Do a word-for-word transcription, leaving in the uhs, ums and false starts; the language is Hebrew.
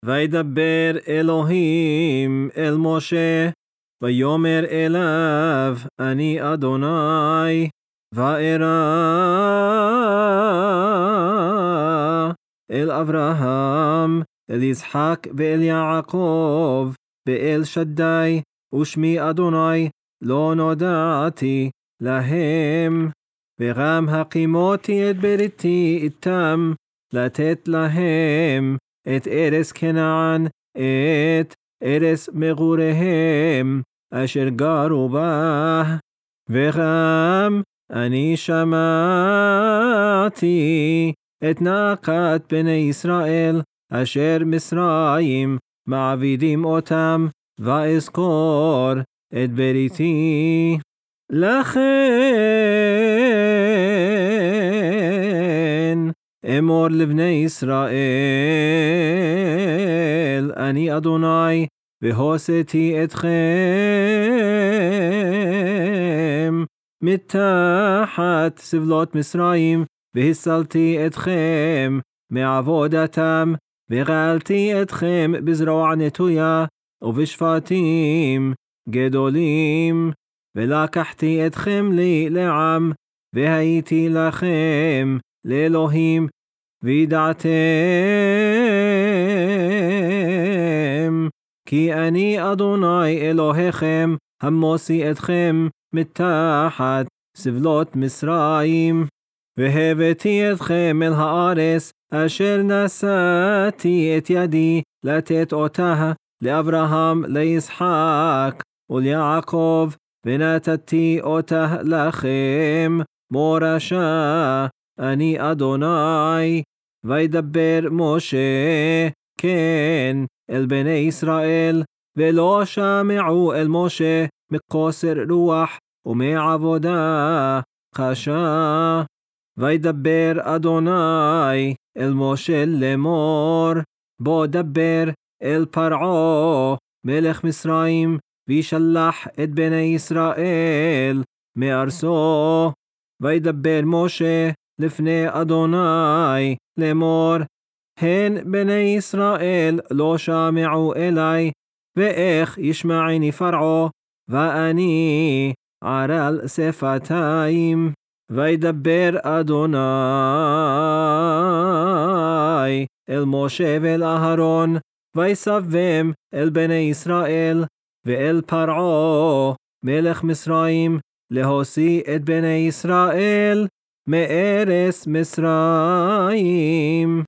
וידבר אלוהים אל משה, ויאמר אליו, אני אדוני, וארא אל אברהם, אל יצחק ואל יעקב, באל שדי, ושמי אדוני, לא נודעתי להם, וגם הקימותי את בריתי איתם, לתת להם את ארץ כנען, את ארץ מגוריהם, אשר גרו בה, וגם אני שמעתי את נאקת בני ישראל, אשר מצרים מעבידים אותם, ואזכור את בריתי. לכן אמור לבני ישראל, אני אדוני, והוצאתי אתכם מתחת סבלות מצרים, והצלתי אתכם מעבודתם, וגאלתי אתכם בזרוע נטויה ובשפטים גדולים, ולקחתי אתכם לי לעם, והייתי לכם לאלוהים, וידעתם כי אני אדוני אלוהיכם, המוציא אתכם מתחת סבלות מצרים, והבאתי אתכם אל הארץ אשר נשאתי את ידי לתת אותה לאברהם, ליצחק וליעקב, ונתתי אותה לכם מורשה, אני אדוני. וידבר משה כן אל בני ישראל, ולא שמעו אל משה מקוצר רוח ומעבודה קשה. וידבר אדוני אל משה לאמור, בוא דבר אל פרעה מלך מצרים, וישלח את בני ישראל מארצו. וידבר משה לפני אדוני לאמור, הן בני ישראל לא שמעו אלי, ואיך ישמעני פרעה, ואני ערל שפתיים. וידבר אדוני אל משה ואל אהרון, ויסבם אל בני ישראל ואל פרעה מלך מצרים, להוציא את בני ישראל מארץ מצרים.